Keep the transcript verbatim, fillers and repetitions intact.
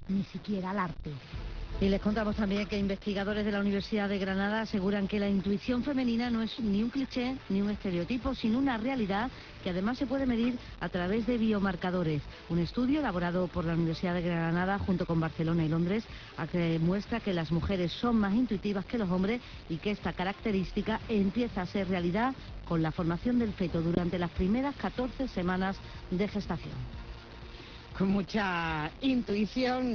ni siquiera al arte. Y les contamos también que investigadores de la Universidad de Granada aseguran que la intuición femenina no es ni un cliché ni un estereotipo, sino una realidad que además se puede medir a través de biomarcadores. Un estudio elaborado por la Universidad de Granada junto con Barcelona y Londres muestra que las mujeres son más intuitivas que los hombres y que esta característica empieza a ser realidad con la formación del feto durante las primeras catorce semanas de gestación. Con mucha intuición